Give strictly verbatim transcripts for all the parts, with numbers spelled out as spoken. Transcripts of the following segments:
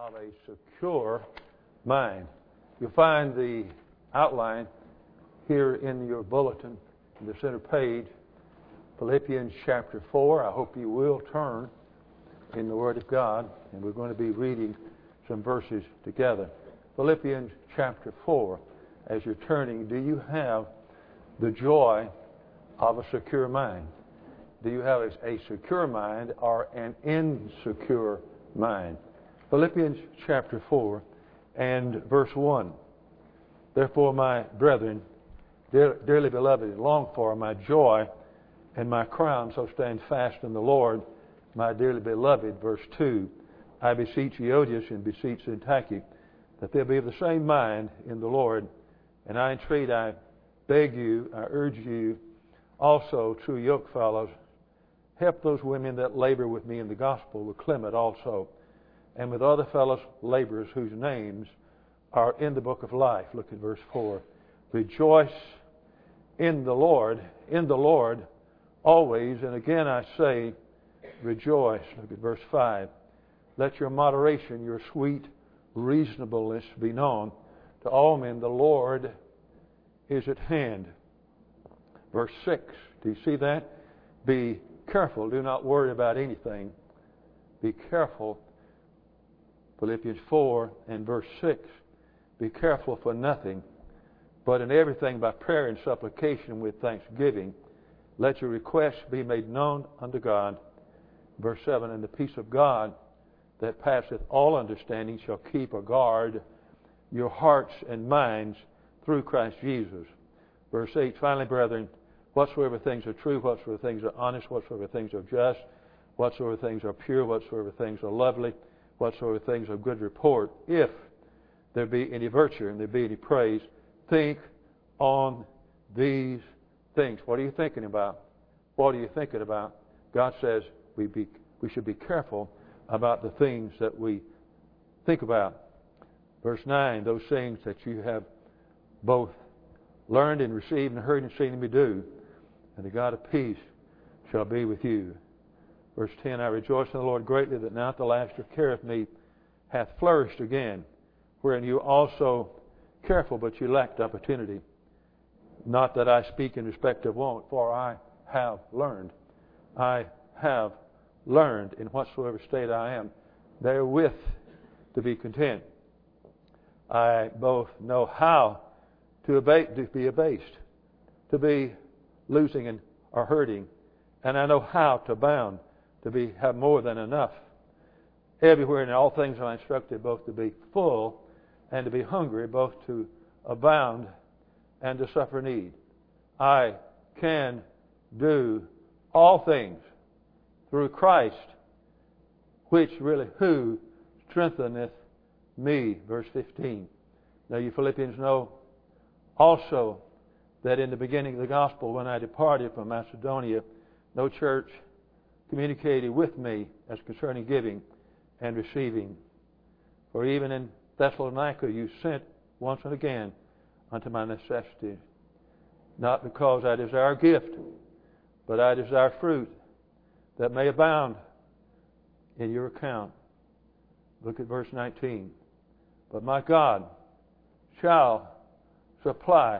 of a secure mind. You'll find the outline here in your bulletin, in the center page, Philippians chapter four. I hope you will turn in the Word of God, and we're going to be reading some verses together. Philippians chapter four. As you're turning, do you have the joy of a secure mind? Do you have a secure mind or an insecure mind? Philippians chapter four and verse one. Therefore, my brethren, dear, dearly beloved and longed for, my joy and my crown, so stand fast in the Lord, my dearly beloved. Verse two. I beseech Euodias and beseech Syntyche that they be of the same mind in the Lord. And I entreat, I beg you, I urge you, also, true yoke fellows, help those women that labor with me in the gospel, with Clement also, and with other fellows laborers whose names are in the book of life. Look at verse four. Rejoice in the Lord, in the Lord always, and again I say, rejoice. Look at verse five. Let your moderation, your sweet reasonableness be known to all men. The Lord is at hand. Verse six. Do you see that? Be careful. Do not worry about anything. Be careful. Philippians four and verse six. Be careful for nothing, but in everything by prayer and supplication with thanksgiving, let your requests be made known unto God. Verse seven. And the peace of God that passeth all understanding shall keep or guard your hearts and minds through Christ Jesus. Verse eight. Finally, brethren, whatsoever things are true, whatsoever things are honest, whatsoever things are just, whatsoever things are pure, whatsoever things are lovely, whatsoever things are good report, if there be any virtue and there be any praise, think on these things. What are you thinking about? What are you thinking about? God says we be we should be careful about the things that we think about. Verse nine, those things that you have both learned and received and heard and seen me do, and the God of peace shall be with you. Verse ten, I rejoice in the Lord greatly that now at the last your care of me hath flourished again, wherein you also careful, but you lacked opportunity. Not that I speak in respect of want, for I have learned. I have learned in whatsoever state I am, therewith to be content. I both know how to, abate, to be abased, to be losing and or hurting, and I know how to abound, to be have more than enough. Everywhere in all things I am instructed both to be full and to be hungry, both to abound and to suffer need. I can do all things through Christ, which really who strengtheneth me. Verse fifteen. Now you Philippians know also that in the beginning of the gospel, when I departed from Macedonia, no church communicated with me as concerning giving and receiving. For even in Thessalonica you sent once and again unto my necessity. Not because I desire a gift, but I desire fruit that may abound in your account. Look at verse nineteen. But my God shall supply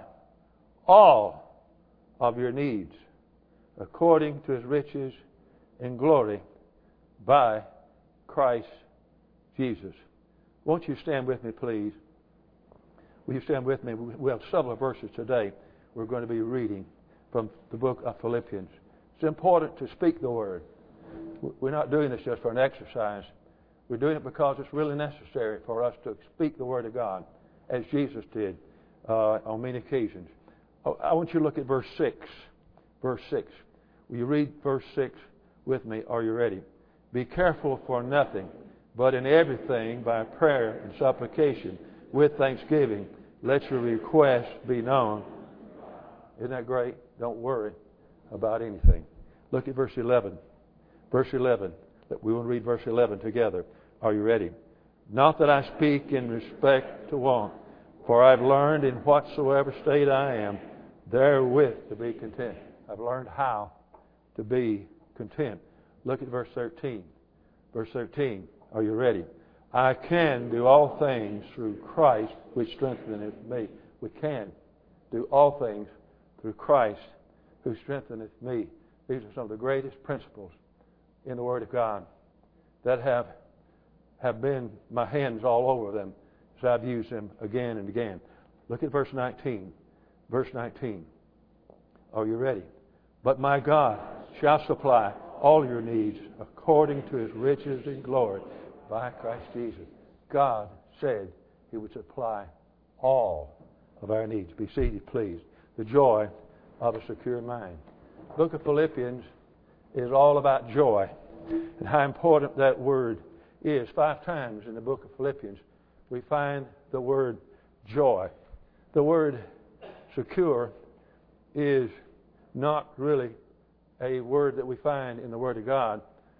all of your needs according to His riches in glory by Christ Jesus. Won't you stand with me, please? Will you stand with me? We have several verses today we're going to be reading from the book of Philippians. It's important to speak the Word. We're not doing this just for an exercise. We're doing it because it's really necessary for us to speak the Word of God, as Jesus did uh, on many occasions. I want you to look at verse six. Verse six. Will you read verse six with me? Are you ready? Be careful for nothing, but in everything by prayer and supplication with thanksgiving, let your requests be known. Isn't that great? Don't worry about anything. Look at verse eleven. Verse eleven. We will read verse eleven together. Are you ready? Not that I speak in respect to want, for I've learned in whatsoever state I am, therewith to be content. I've learned how to be content. Look at verse thirteen. Verse thirteen. Are you ready? I can do all things through Christ, which strengtheneth me. We can do all things through Christ, who strengtheneth me. These are some of the greatest principles in the Word of God that have have been my hands all over them as I've used them again and again. Look at verse nineteen. Verse nineteen. Are you ready? But my God shall supply all your needs according to His riches in glory by Christ Jesus. God said He would supply all of our needs. Be seated, please. The joy of a secure mind. The book of Philippians is all about joy and how important that word is. Five times in the book of Philippians we find the word joy. The word secure is not really a word that we find in the Word of God,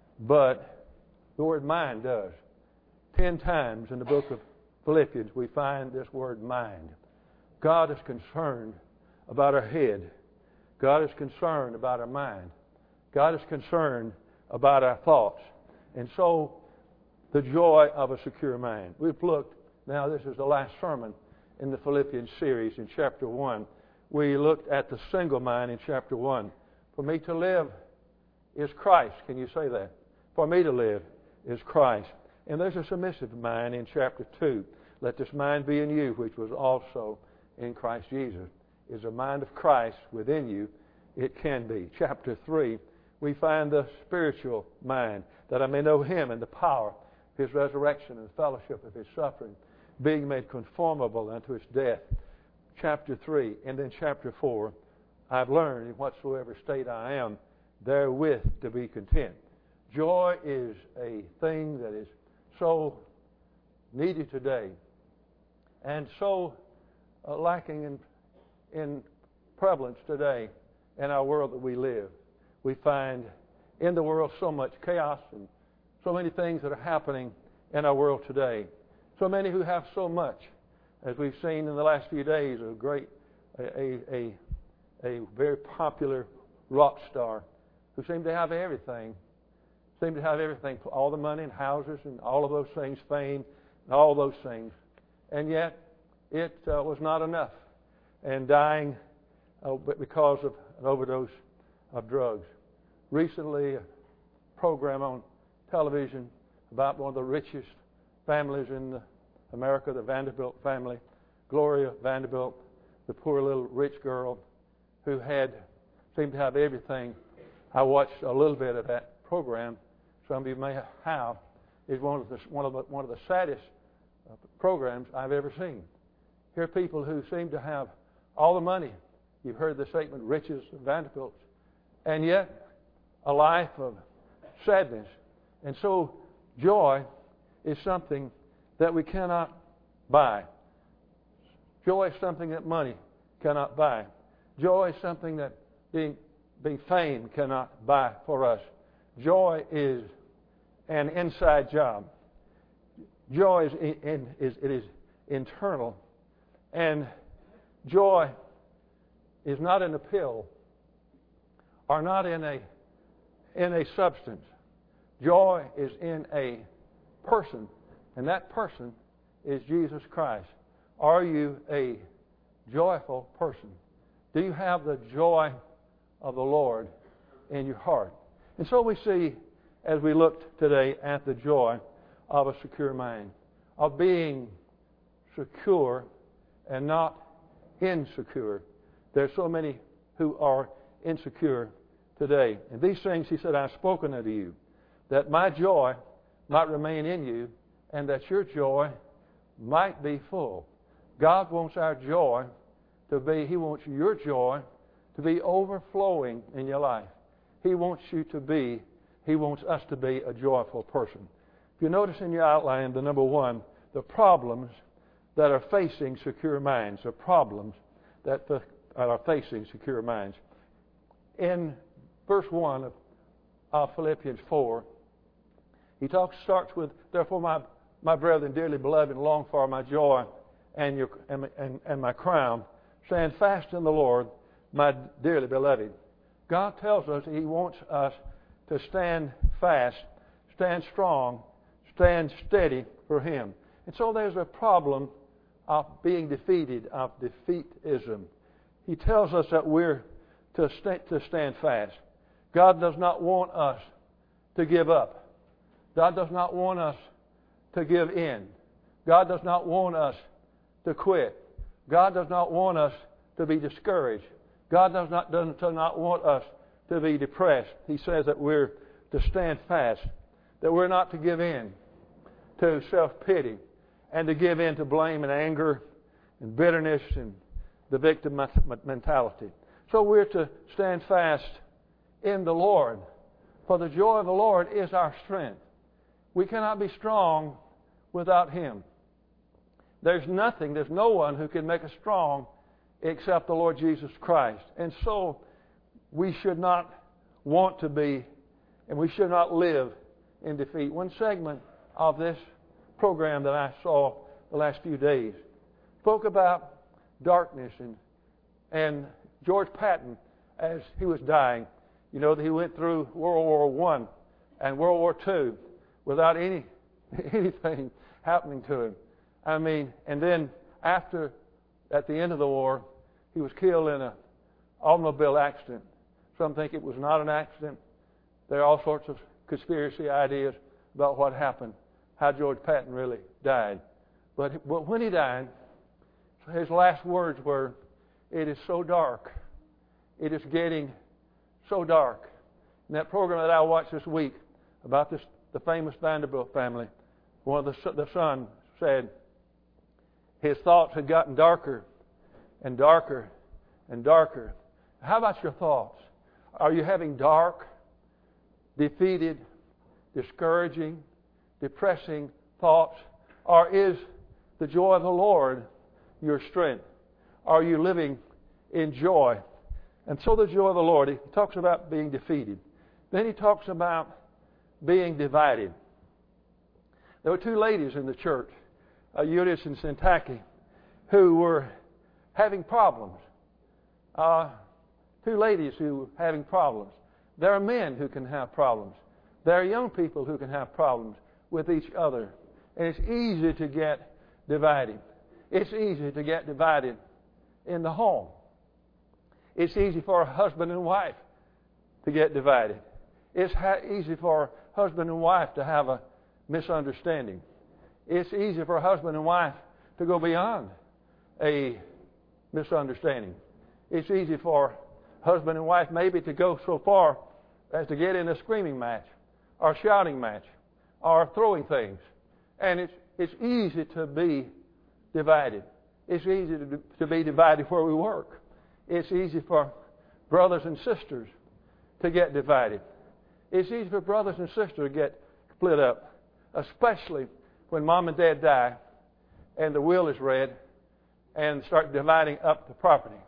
but the word mind does. Ten times in the book of Philippians we find this word mind. God is concerned about our head. God is concerned about our mind. God is concerned about our thoughts. And so, the joy of a secure mind. We've looked, now this is the last sermon in the Philippians series in chapter one. We looked at the single mind in chapter one. For me to live is Christ. Can you say that? For me to live is Christ. And there's a submissive mind in chapter two. Let this mind be in you, which was also in Christ Jesus. Is a mind of Christ within you? It can be. Chapter three, we find the spiritual mind, that I may know Him and the power of His resurrection and the fellowship of His suffering, being made conformable unto His death. Chapter three, and then chapter four, I've learned in whatsoever state I am, therewith to be content. Joy is a thing that is so needed today and so uh, lacking in, in prevalence today in our world that we live. We find in the world so much chaos and so many things that are happening in our world today. So many who have so much, as we've seen in the last few days, a great, a, a, a very popular rock star who seemed to have everything, seemed to have everything, all the money and houses and all of those things, fame and all those things. And yet, it uh, was not enough. And dying uh, because of an overdose of drugs. Recently, a program on television about one of the richest families in America, the Vanderbilt family, Gloria Vanderbilt, the poor little rich girl who had seemed to have everything. I watched a little bit of that program. Some of you may have. It's one of the one of the one of the saddest uh, programs I've ever seen. Here are people who seem to have all the money. You've heard the statement, riches of Vanderbilts, and yet a life of sadness. And so joy is something that we cannot buy. Joy is something that money cannot buy. Joy is something that being, being fame cannot buy for us. Joy is an inside job. Joy is, in, is it is internal, and joy is not in a pill or not in a in a substance. Joy is in a person, and that person is Jesus Christ. Are you a joyful person? Do you have the joy of the Lord in your heart? And so we see, as we looked today at the joy of a secure mind, of being secure and not insecure. There's so many who are insecure today. And these things, He said, I've spoken unto you, that my joy might remain in you, and that your joy might be full. God wants our joy to be, He wants your joy to be overflowing in your life. He wants you to be, He wants us to be a joyful person. If you notice in your outline, the number one, the problems that are facing secure minds, the problems that are facing secure minds. In verse one of, of Philippians four, he talks, starts with, therefore my, my brethren, dearly beloved, and long for my joy and, your, and, and, and my crown, stand fast in the Lord, my dearly beloved. God tells us He wants us to stand fast, stand strong, stand steady for Him. And so there's a problem of being defeated, of defeatism. He tells us that we're to, st- to stand fast. God does not want us to give up. God does not want us to give in. God does not want us to quit. God does not want us to be discouraged. God does not, does not want us to be depressed. He says that we're to stand fast, that we're not to give in to self-pity and to give in to blame and anger and bitterness and the victim mentality. So we're to stand fast in the Lord, for the joy of the Lord is our strength. We cannot be strong without Him. There's nothing, there's no one who can make us strong except the Lord Jesus Christ. And so we should not want to be, and we should not live in defeat. One segment of this program that I saw the last few days spoke about darkness, and and George Patton, as he was dying, you know that he went through World War One and World War Two without any anything happening to him. I mean, and then after, at the end of the war, he was killed in an automobile accident. Some think it was not an accident. There are all sorts of conspiracy ideas about what happened, how George Patton really died. But, but when he died, his last words were, "It is so dark. It is getting so dark." In that program that I watched this week about this, the famous Vanderbilt family, one of the, the son said his thoughts had gotten darker and darker and darker. How about your thoughts? Are you having dark, defeated, discouraging, depressing thoughts? Or is the joy of the Lord your strength? Are you living in joy? And so the joy of the Lord, he talks about being defeated. Then he talks about being divided. There were two ladies in the church, uh, Eunice and Sintaki, who were having problems. Uh, two ladies who were having problems. There are men who can have problems. There are young people who can have problems with each other. And it's easy to get divided. It's easy to get divided in the home. It's easy for a husband and wife to get divided. It's ha- easy for a husband and wife to have a misunderstanding. It's easy for a husband and wife to go beyond a misunderstanding. It's easy for husband and wife maybe to go so far as to get in a screaming match or a shouting match or throwing things. And it's it's easy to be divided. It's easy to, to be divided where we work. It's easy for brothers and sisters to get divided. It's easy for brothers and sisters to get split up, especially when mom and dad die and the will is read and start dividing up the property.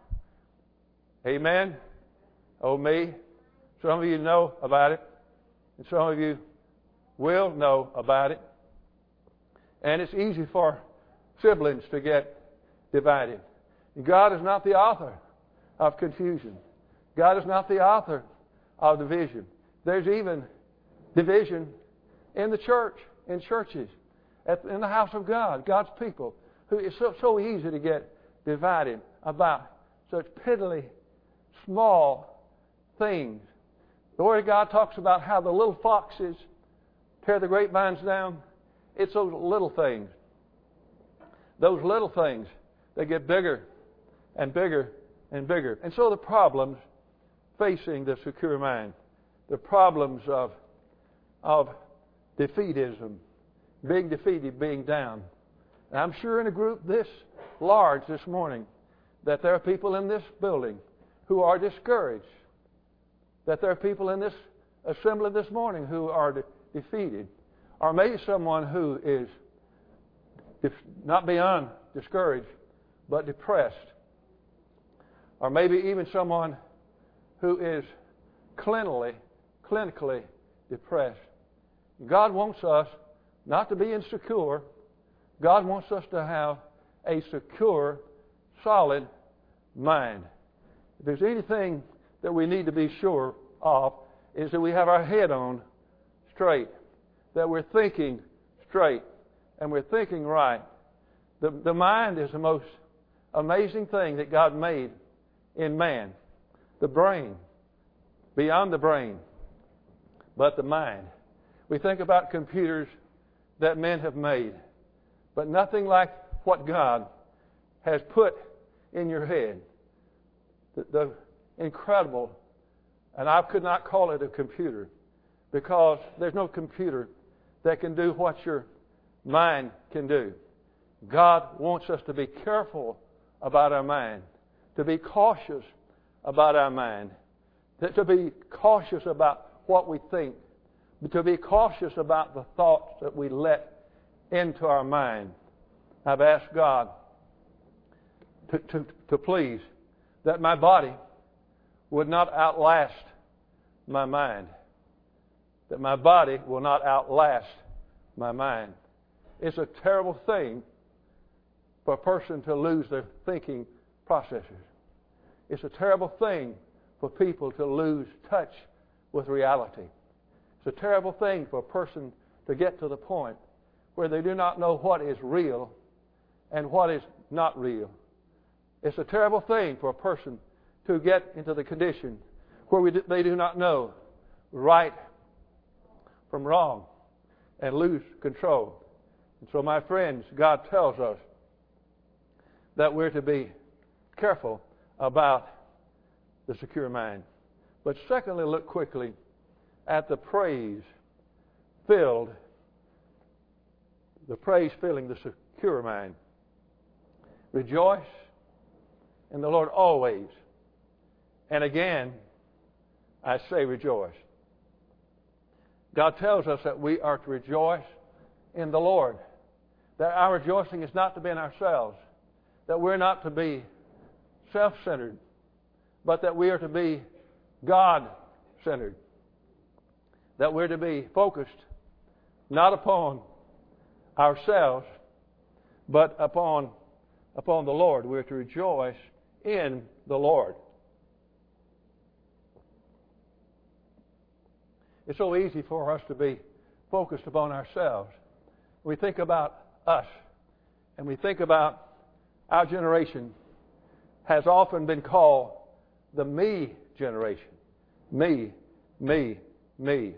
Amen? Oh, me. Some of you know about it, and some of you will know about it. And it's easy for siblings to get divided. God is not the author of confusion. God is not the author of division. There's even division in the church, in churches, at, in the house of God, God's people, who it's so, so easy to get divided about such piddly, small things. The Word of God talks about how the little foxes tear the grapevines down. It's those little things, those little things that get bigger and bigger and bigger. And so the problems facing the secure mind, the problems of, of defeatism, being defeated, being down. And I'm sure in a group this large this morning that there are people in this building who are discouraged, that there are people in this assembly this morning who are de- defeated, or maybe someone who is def- not beyond discouraged, but depressed, or maybe even someone who is clinically, clinically depressed. God wants us not to be insecure. God wants us to have a secure, solid mind. If there's anything that we need to be sure of, is that we have our head on straight, that we're thinking straight and we're thinking right, the, the mind is the most amazing thing that God made in man. The brain, beyond the brain, but the mind. We think about computers that men have made, but nothing like what God has put in your head. The, the incredible, and I could not call it a computer, because there's no computer that can do what your mind can do. God wants us to be careful about our mind, to be cautious about our mind, to be cautious about what we think, to be cautious about the thoughts that we let into our mind. I've asked God to, to, to please that my body would not outlast my mind, that my body will not outlast my mind. It's a terrible thing for a person to lose their thinking processes. It's a terrible thing for people to lose touch with reality. It's a terrible thing for a person to get to the point where they do not know what is real and what is not real. It's a terrible thing for a person to get into the condition where we do, they do not know right from wrong and lose control. And so, my friends, God tells us that we're to be careful about the secure mind. But secondly, look quickly at the praise filled, the praise filling the secure mind. Rejoice in the Lord always. And again, I say rejoice. God tells us that we are to rejoice in the Lord. That our rejoicing is not to be in ourselves. That we're not to be self-centered, but that we are to be God-centered. That we're to be focused not upon ourselves, but upon, upon the Lord. We're to rejoice in the Lord. It's so easy for us to be focused upon ourselves. We think about us, and we think about our generation has often been called the me generation. Me, me, me.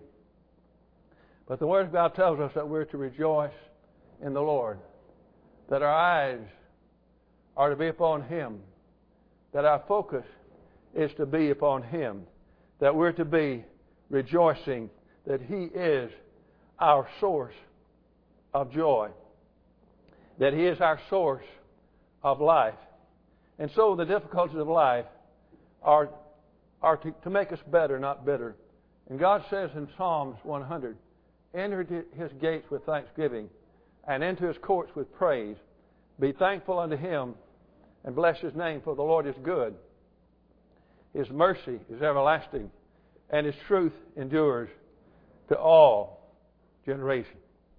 But the Word of God tells us that we're to rejoice in the Lord, that our eyes are to be upon Him, that our focus is to be upon Him, that we're to be rejoicing that He is our source of joy, that He is our source of life. And so the difficulties of life are, are to, to make us better, not bitter. And God says in Psalms one hundred, enter His gates with thanksgiving and into His courts with praise. Be thankful unto Him and bless His name, for the Lord is good. His mercy is everlasting, and His truth endures to all generations.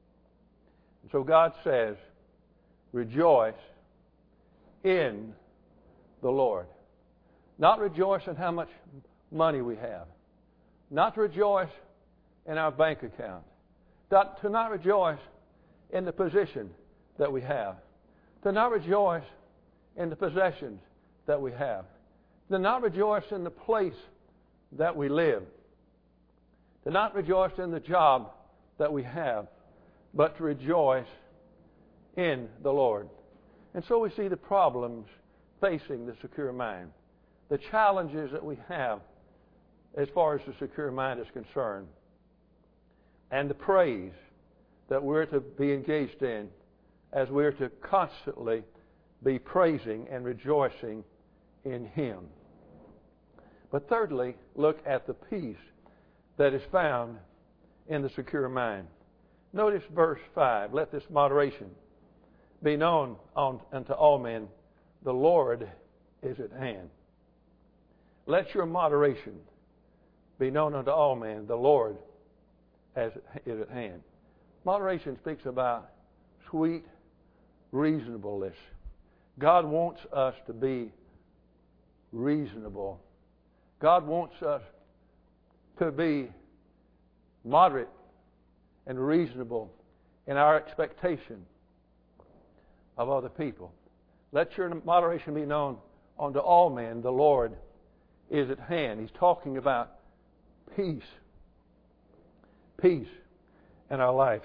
And so God says, rejoice in the Lord. Not rejoice in how much money we have. Not to rejoice in our bank account. Not, to not rejoice in the position that we have. To not rejoice in the possessions that we have. To not rejoice in the place that we live. To not rejoice in the job that we have, but to rejoice in the Lord. And so we see the problems facing the secure mind, the challenges that we have as far as the secure mind is concerned, and the praise that we're to be engaged in as we're to constantly be praising and rejoicing in Him. But thirdly, look at the peace that is found in the secure mind. Notice verse five. Let this moderation be known on, unto all men. The Lord is at hand. Let your moderation be known unto all men. The Lord is at hand. Moderation speaks about sweet reasonableness. God wants us to be reasonable. God wants us to be moderate and reasonable in our expectation of other people. Let your moderation be known unto all men. The Lord is at hand. He's talking about peace. Peace in our life.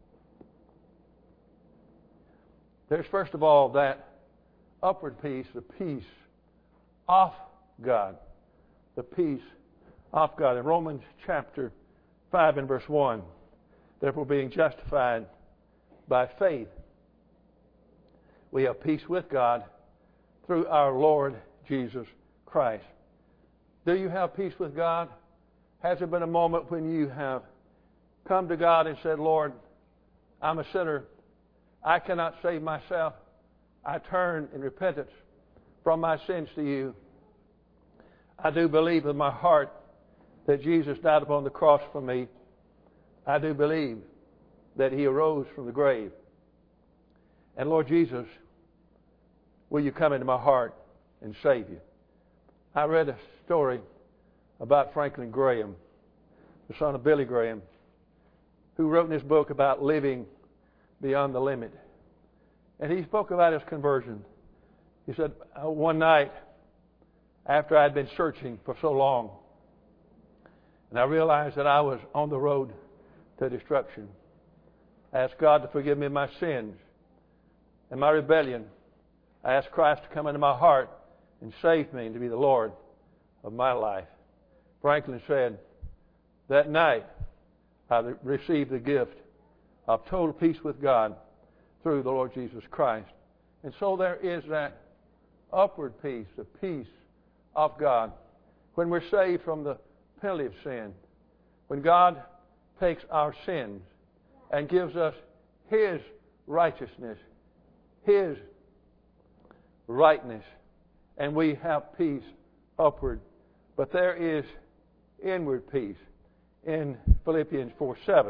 There's first of all that upward peace, the peace of God. The peace of God. In Romans chapter five and verse one, therefore being justified by faith, we have peace with God through our Lord Jesus Christ. Do you have peace with God? Has there been a moment when you have come to God and said, Lord, I'm a sinner. I cannot save myself. I turn in repentance from my sins to you. I do believe with my heart that Jesus died upon the cross for me. I do believe that He arose from the grave. And Lord Jesus, will you come into my heart and save you? I read a story about Franklin Graham, the son of Billy Graham, who wrote in his book about living beyond the limit. And he spoke about his conversion. He said, one night, after I'd been searching for so long, and I realized that I was on the road to destruction, I asked God to forgive me my sins and my rebellion. I asked Christ to come into my heart and save me and to be the Lord of my life. Franklin said, that night I received the gift of total peace with God through the Lord Jesus Christ. And so there is that upward peace, the peace of God. When we're saved from the penalty of sin, when God takes our sins and gives us His righteousness, His rightness, and we have peace upward. But there is inward peace in Philippians four seven.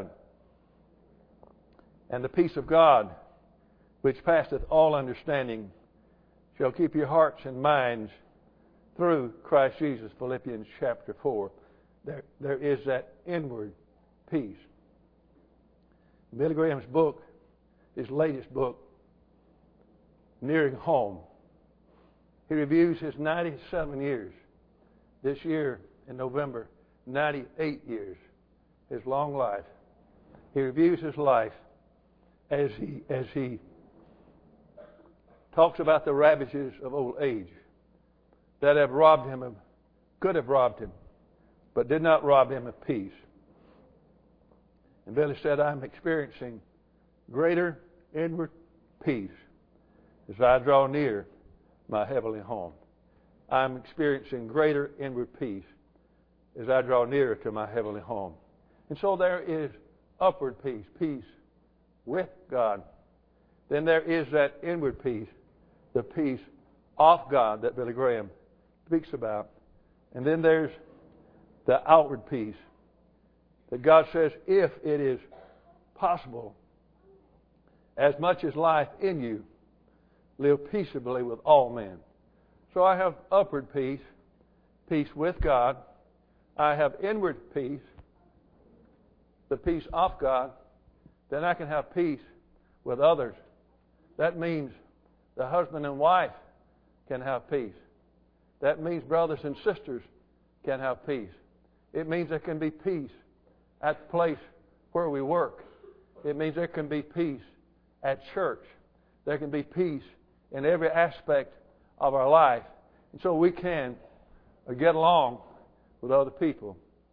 And the peace of God, which passeth all understanding, shall keep your hearts and minds through Christ Jesus. Philippians chapter four. There, there is that inward peace. Billy Graham's book, his latest book, Nearing Home, he reviews his ninety-seven years. This year, in November, ninety-eight years, his long life. He reviews his life as he as he talks about the ravages of old age that have robbed him of, could have robbed him, but did not rob him of peace. And Billy said, I'm experiencing greater inward peace as I draw near my heavenly home. I'm experiencing greater inward peace as I draw nearer to my heavenly home. And so there is upward peace, peace with God. Then there is that inward peace, the peace of God that Billy Graham speaks about. And then there's the outward peace that God says, if it is possible, as much as life in you, live peaceably with all men. So I have upward peace, peace with God. I have inward peace, the peace of God. Then I can have peace with others. That means the husband and wife can have peace. That means brothers and sisters can have peace. It means there can be peace at the place where we work. It means there can be peace at church. There can be peace in every aspect of our life. And so we can get along with other people.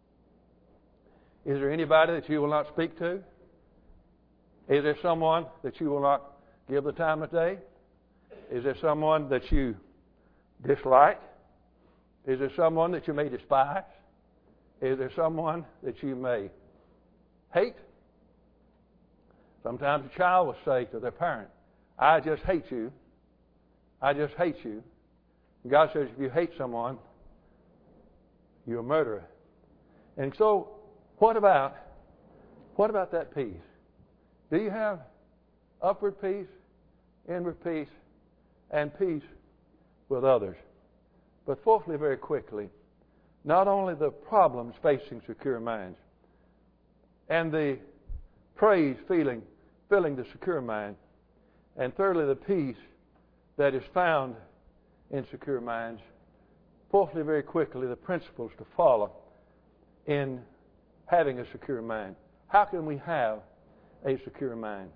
Is there anybody that you will not speak to? Is there someone that you will not give the time of day? Is there someone that you dislike? Is there someone that you may despise? Is there someone that you may hate? Sometimes a child will say to their parent, I just hate you. I just hate you. And God says if you hate someone, you're a murderer. And so what about what about that peace? Do you have upward peace, inward peace, and peace with others? But fourthly, very quickly, not only the problems facing secure minds and the praise feeling filling the secure mind. And thirdly, the peace that is found in secure minds. Fourthly, very quickly, the principles to follow in having a secure mind. How can we have a secure mind?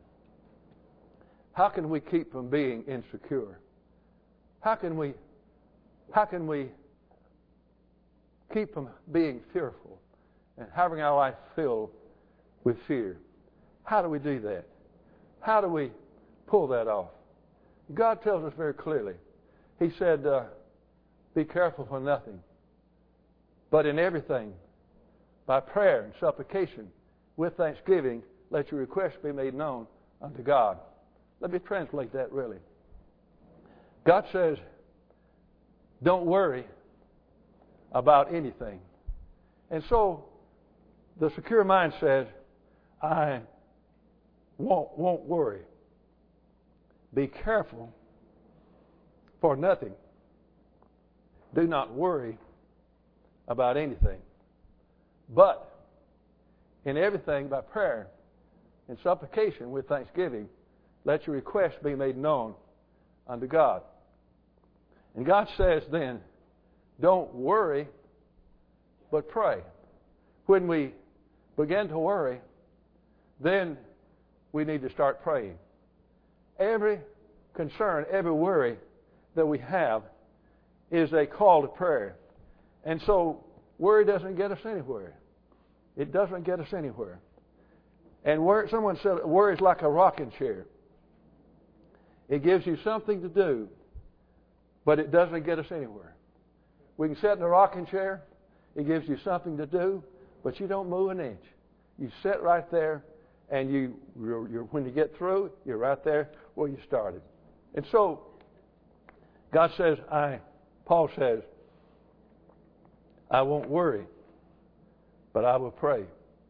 How can we keep from being insecure? How can we, how can we keep from being fearful and having our life filled with fear? How do we do that? How do we pull that off? God tells us very clearly. He said, uh, be careful for nothing, but in everything, by prayer and supplication, with thanksgiving, let your requests be made known unto God. Let me translate that really. God says, don't worry about anything. And so, the secure mind says, I won't, won't worry. Be careful for nothing. Do not worry about anything. But in everything by prayer and supplication with thanksgiving, let your requests be made known unto God. And God says then, don't worry, but pray. When we begin to worry, then we need to start praying. Every concern, every worry that we have is a call to prayer. And so worry doesn't get us anywhere. It doesn't get us anywhere. And worry, someone said worry is like a rocking chair. It gives you something to do, but it doesn't get us anywhere. We can sit in a rocking chair. It gives you something to do, but you don't move an inch. You sit right there, and you, you're, you're, when you get through, you're right there where you started. And so, God says, I, Paul says, I won't worry, but I will pray.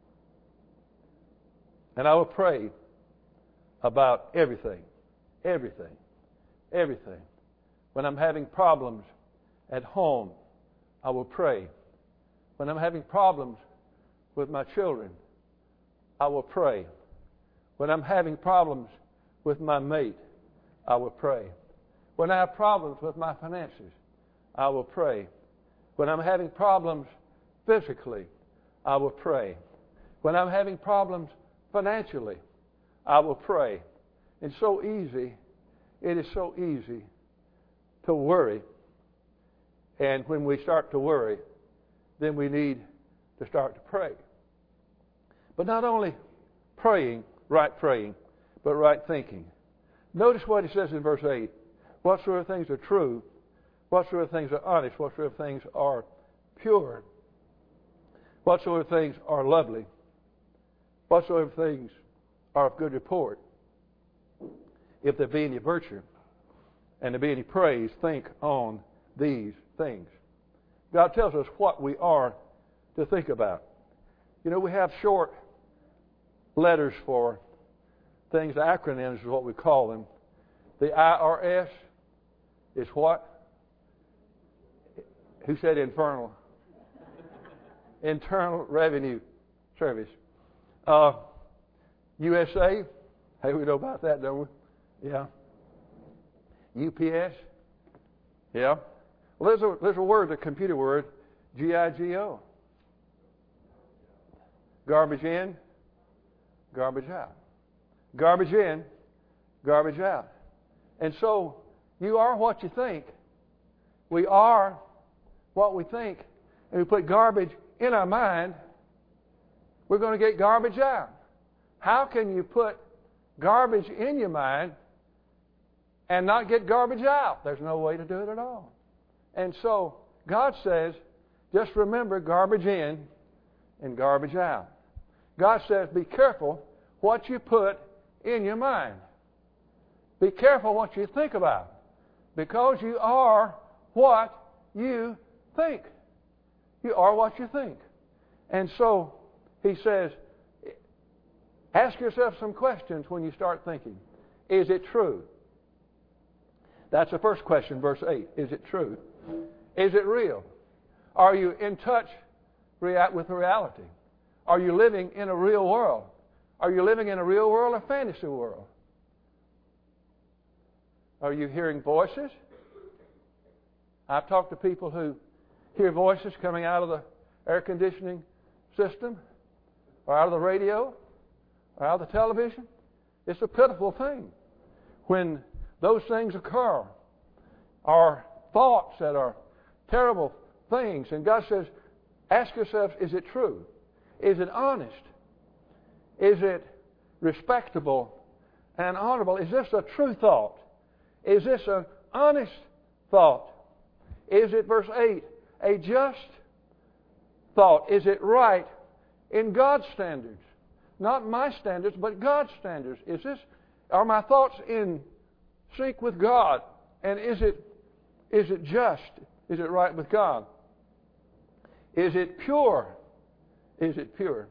And I will pray about everything, everything, everything. When I'm having problems at home, I will pray. When I'm having problems with my children, I will pray. When I'm having problems with my mate, I will pray. When I have problems with my finances, I will pray. When I'm having problems physically, I will pray. When I'm having problems financially, I will pray. It's so easy, it is so easy to worry. And when we start to worry, then we need to start to pray. But not only praying, right praying, but right thinking. Notice what he says in verse eight. Whatsoever things are true, whatsoever things are honest, whatsoever things are pure, whatsoever things are lovely, whatsoever things are of good report, if there be any virtue, and there be any praise, think on these things. God tells us what we are to think about. You know, we have short letters for things, acronyms is what we call them. The I R S is what? Who said infernal? Internal Revenue Service. Uh, U S A, hey, we know about that, don't we? Yeah. U P S, yeah. Well, there's a, there's a word, a computer word, G I G O. Garbage in, garbage out. Garbage in, garbage out. And so, you are what you think. We are what we think. And we put garbage in our mind, we're going to get garbage out. How can you put garbage in your mind and not get garbage out? There's no way to do it at all. And so, God says, just remember garbage in and garbage out. God says, be careful what you put in your mind. Be careful what you think about, because you are what you think. You are what you think. And so, he says, ask yourself some questions when you start thinking. Is it true? That's the first question, verse eight. Is it true? Is it real? Are you in touch with reality? Are you living in a real world? Are you living in a real world or fantasy world? Are you hearing voices? I've talked to people who hear voices coming out of the air conditioning system or out of the radio or out of the television. It's a pitiful thing when those things occur. Are thoughts that are terrible things. And God says, ask yourself, is it true? Is it honest? Is it respectable and honorable? Is this a true thought? Is this an honest thought? Is it, verse eight, a just thought? Is it right in God's standards? Not my standards, but God's standards. Is this, are my thoughts in sync with God? And is it, is it just? Is it right with God? Is it pure? Is it pure?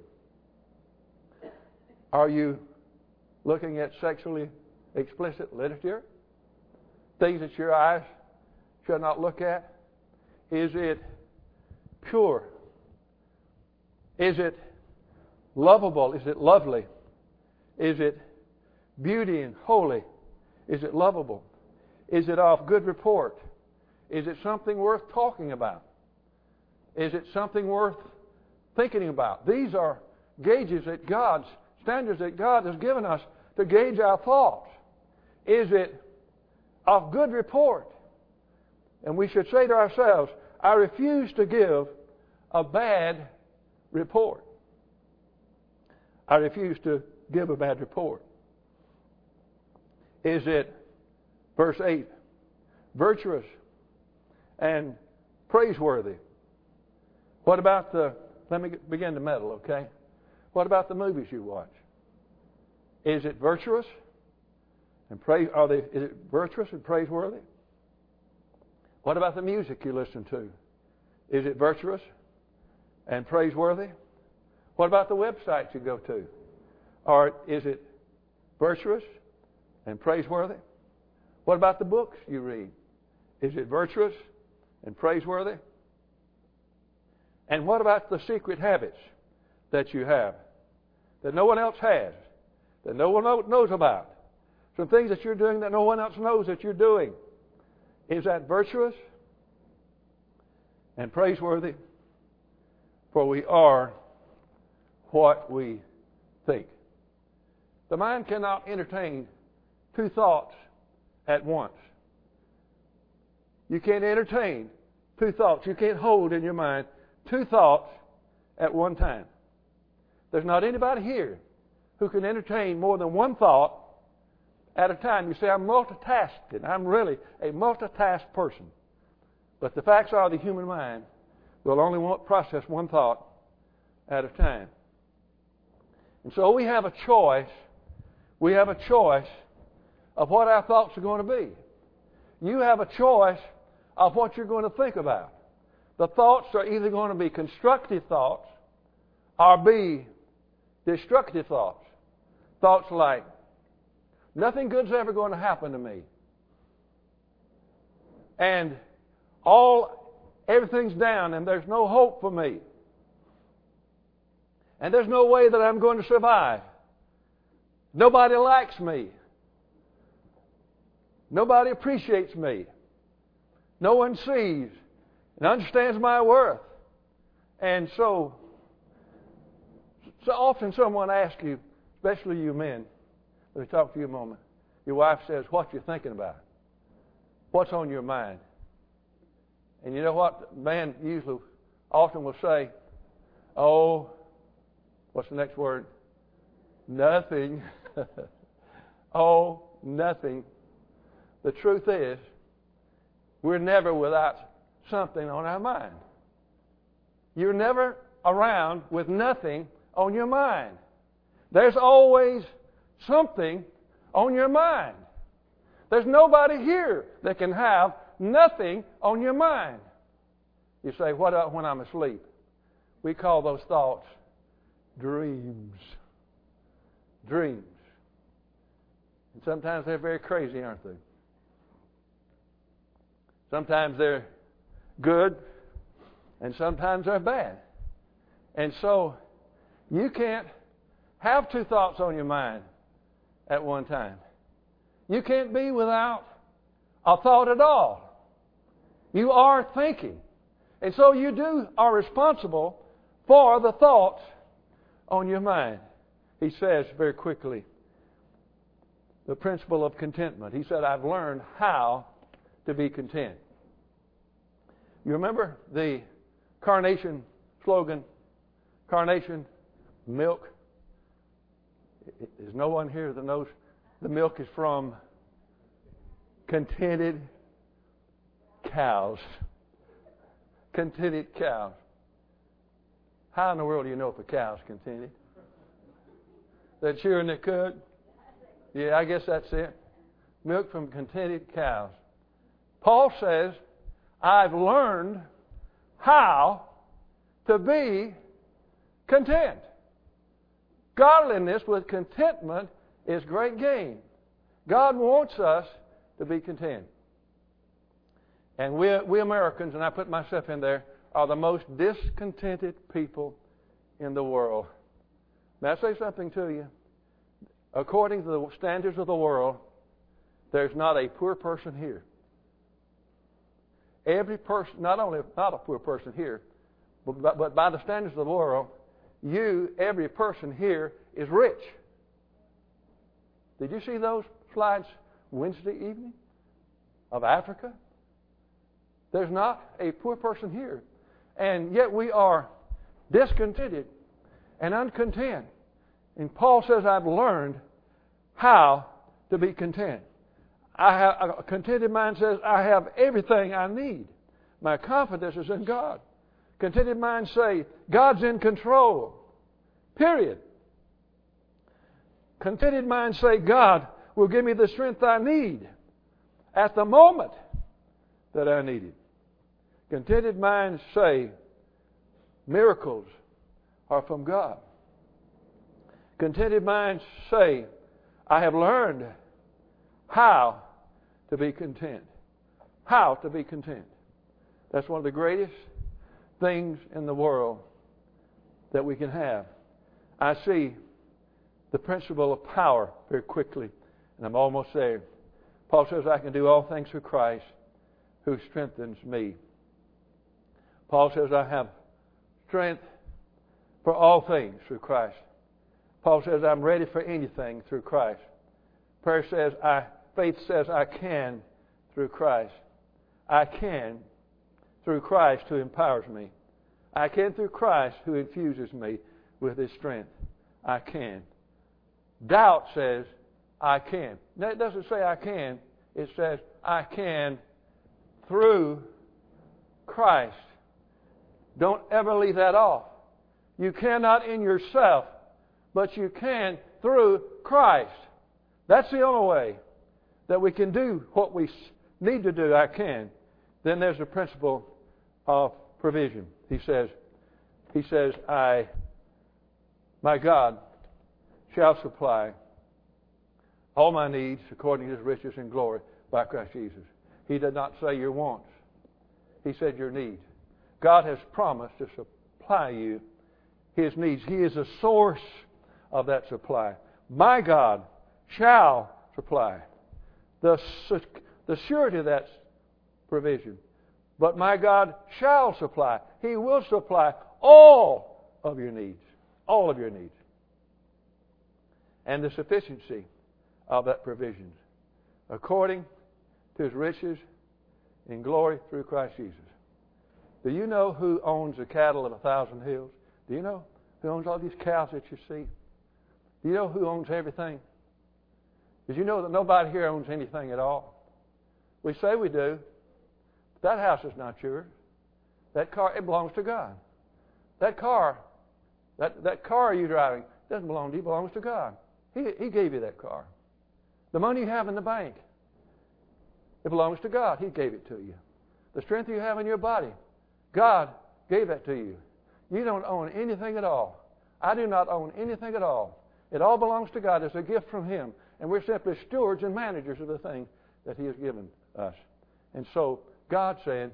Are you looking at sexually explicit literature? Things that your eyes should not look at? Is it pure? Is it lovable? Is it lovely? Is it beauty and holy? Is it lovable? Is it of good report? Is it something worth talking about? Is it something worth thinking about? These are gauges that God's standards that God has given us to gauge our thoughts. Is it of good report? And we should say to ourselves, I refuse to give a bad report. I refuse to give a bad report. Is it, verse eight, virtuous and praiseworthy? What about the, let me begin to meddle, okay? What about the movies you watch? Is it virtuous and praise? Are they? Is it virtuous and praiseworthy? What about the music you listen to? Is it virtuous and praiseworthy? What about the websites you go to? Or is it virtuous and praiseworthy? What about the books you read? Is it virtuous and praiseworthy? And what about the secret habits that you have that no one else has, that no one knows about? Some things that you're doing that no one else knows that you're doing. Is that virtuous and praiseworthy? For we are what we think. The mind cannot entertain two thoughts at once. You can't entertain two thoughts. You can't hold in your mind two thoughts at one time. There's not anybody here who can entertain more than one thought at a time. You say, I'm multitasking. I'm really a multitask person. But the facts are the human mind will only want process one thought at a time. And so we have a choice. We have a choice of what our thoughts are going to be. You have a choice of what you're going to think about. The thoughts are either going to be constructive thoughts or be destructive thoughts. Thoughts like, nothing good's ever going to happen to me. And all, everything's down and there's no hope for me. And there's no way that I'm going to survive. Nobody likes me. Nobody appreciates me. No one sees and understands my worth. And so, so often someone asks you, especially you men, let me talk to you a moment. Your wife says, what you thinking about? What's on your mind? And you know what? The man usually often will say, oh, what's the next word? Nothing. Oh, nothing. The truth is, we're never without something on our mind. You're never around with nothing on your mind. There's always something on your mind. There's nobody here that can have nothing on your mind. You say, what about when I'm asleep? We call those thoughts dreams. Dreams. And sometimes they're very crazy, aren't they? Sometimes they're good, and sometimes they're bad. And so, you can't have two thoughts on your mind at one time. You can't be without a thought at all. You are thinking. And so you do are responsible for the thoughts on your mind. He says very quickly, the principle of contentment. He said, I've learned how to be content. You remember the Carnation slogan? Carnation, milk. There's no one here that knows the milk is from contented cows. Contented cows. How in the world do you know if a cow's contented? They're chewing their cud? Yeah, I guess that's it. Milk from contented cows. Paul says, I've learned how to be content. Godliness with contentment is great gain. God wants us to be content. And we, we Americans, and I put myself in there, are the most discontented people in the world. May I say something to you? According to the standards of the world, there's not a poor person here. Every person, not only not a poor person here, but, but by the standards of the world, you, every person here, is rich. Did you see those slides Wednesday evening of Africa? There's not a poor person here. And yet we are discontented and uncontent. And Paul says, I've learned how to be content. I have, a contented mind says, I have everything I need. My confidence is in God. Contented minds say, God's in control. Period. Contented minds say, God will give me the strength I need at the moment that I need it. Contented minds say, miracles are from God. Contented minds say, I have learned how to be content. How to be content. That's one of the greatest things in the world that we can have. I see the principle of power very quickly, and I'm almost there. Paul says, I can do all things through Christ who strengthens me. Paul says, I have strength for all things through Christ. Paul says, I'm ready for anything through Christ. Prayer says, I, faith says, I can through Christ. I can through Christ who empowers me. I can through Christ who infuses me with His strength. I can. Doubt says, I can. Now, it doesn't say I can. It says, I can through Christ. Don't ever leave that off. You cannot in yourself, but you can through Christ. That's the only way that we can do what we need to do. I can. Then there's the principle of provision. He says, He says, I, my God, shall supply all my needs according to His riches and glory by Christ Jesus. He did not say your wants. He said your needs. God has promised to supply you His needs. He is the source of that supply. My God shall supply. The, the surety of that provision. But my God shall supply. He will supply all of your needs. All of your needs. And the sufficiency of that provision. According to His riches in glory through Christ Jesus. Do you know who owns the cattle of a thousand hills? Do you know who owns all these cows that you see? Do you know who owns everything? Did you know that nobody here owns anything at all? We say we do. But that house is not yours. That car, it belongs to God. That car, that, that car you're driving doesn't belong to you, it belongs to God. He, he gave you that car. The money you have in the bank, it belongs to God. He gave it to you. The strength you have in your body, God gave that to you. You don't own anything at all. I do not own anything at all. It all belongs to God. It's a gift from Him. And we're simply stewards and managers of the thing that He has given us. And so, God said,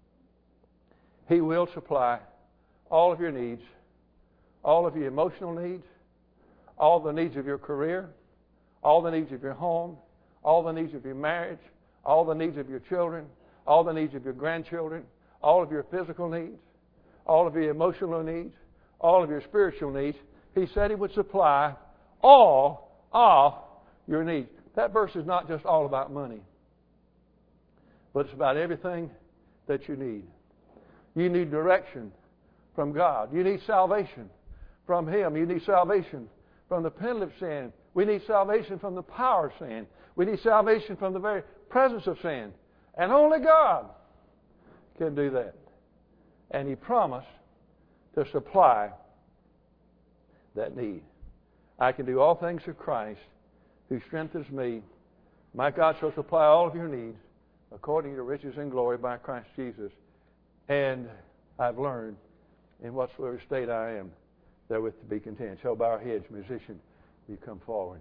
He will supply all of your needs, all of your emotional needs, all the needs of your career, all the needs of your home, all the needs of your marriage, all the needs of your children, all the needs of your grandchildren, all of your physical needs, all of your emotional needs, all of your spiritual needs. He said He would supply all of your needs. That verse is not just all about money, but it's about everything that you need. You need direction from God. You need salvation from Him. You need salvation from the penalty of sin. We need salvation from the power of sin. We need salvation from the very presence of sin. And only God can do that. And He promised to supply that need. I can do all things through Christ who strengthens me. My God shall supply all of your needs according to riches and glory by Christ Jesus. And I've learned in whatsoever state I am, therewith to be content. So bow our heads, musician, you come forward.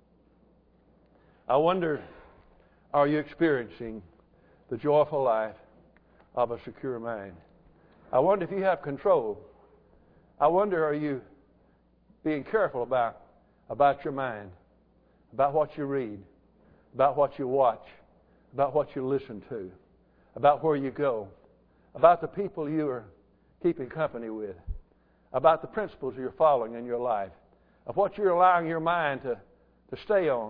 I wonder, are you experiencing the joyful life of a secure mind? I wonder if you have control. I wonder, are you being careful about, about your mind, about what you read, about what you watch, about what you listen to, about where you go, about the people you are keeping company with, about the principles you're following in your life, of what you're allowing your mind to, to stay on.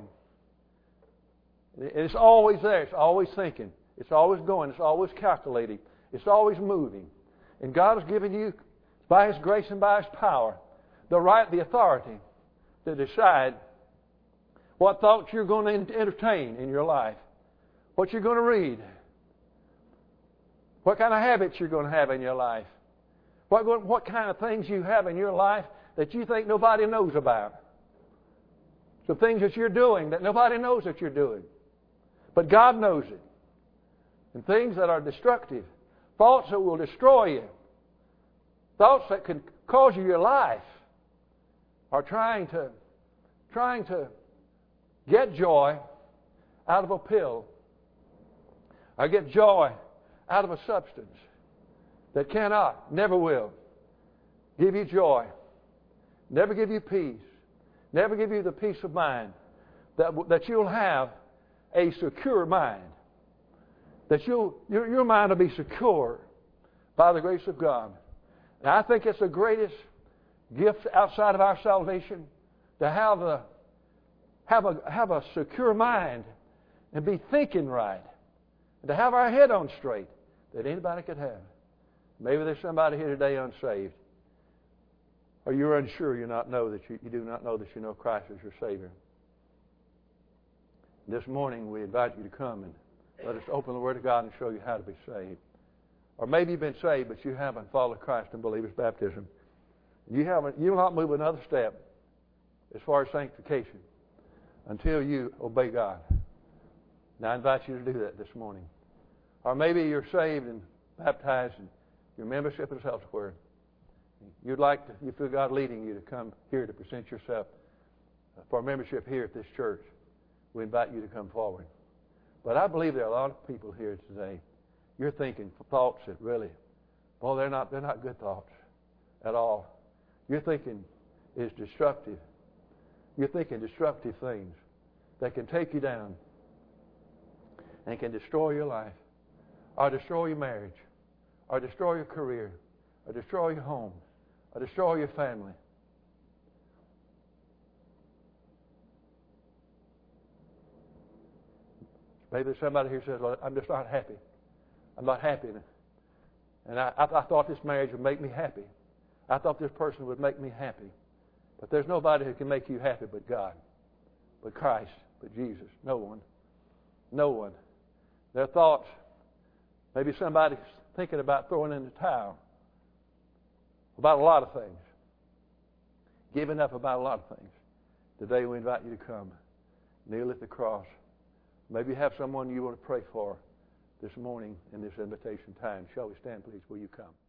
It's always there. It's always thinking. It's always going. It's always calculating. It's always moving. And God has given you, by His grace and by His power, the right, the authority to decide what thoughts you're going to entertain in your life, what you're going to read, what kind of habits you're going to have in your life, what, what kind of things you have in your life that you think nobody knows about. Some things that you're doing that nobody knows that you're doing. But God knows it. And things that are destructive, thoughts that will destroy you, thoughts that can cause you your life, are trying to trying to get joy out of a pill, or get joy out of a substance that cannot, never will, give you joy, never give you peace, never give you the peace of mind that that you'll have a secure mind, that you'll, your, your mind will be secure by the grace of God. And I think it's the greatest gift outside of our salvation to have a have a have a secure mind and be thinking right, and to have our head on straight that anybody could have. Maybe there's somebody here today unsaved, or you're unsure. You not know that you, you do not know that you know Christ as your Savior. This morning we invite you to come and let us open the Word of God and show you how to be saved. Or maybe you've been saved, but you haven't followed Christ in believer's baptism. You haven't. You will not move another step as far as sanctification until you obey God. Now I invite you to do that this morning. Or maybe you're saved and baptized, and your membership is elsewhere. You'd like to. You feel God leading you to come here to present yourself for membership here at this church. We invite you to come forward. But I believe there are a lot of people here today. You're thinking thoughts that really, well, they're not. They're not good thoughts at all. You're thinking is destructive. You're thinking destructive things that can take you down and can destroy your life, or destroy your marriage, or destroy your career, or destroy your home, or destroy your family. Maybe there's somebody here who says, well, I'm just not happy. I'm not happy. And I, I, I thought this marriage would make me happy. I thought this person would make me happy. But there's nobody who can make you happy but God, but Christ, but Jesus. No one. No one. Their thoughts, maybe somebody's thinking about throwing in the towel about a lot of things, giving up about a lot of things. Today we invite you to come, kneel at the cross. Maybe you have someone you want to pray for this morning in this invitation time. Shall we stand, please? Will you come?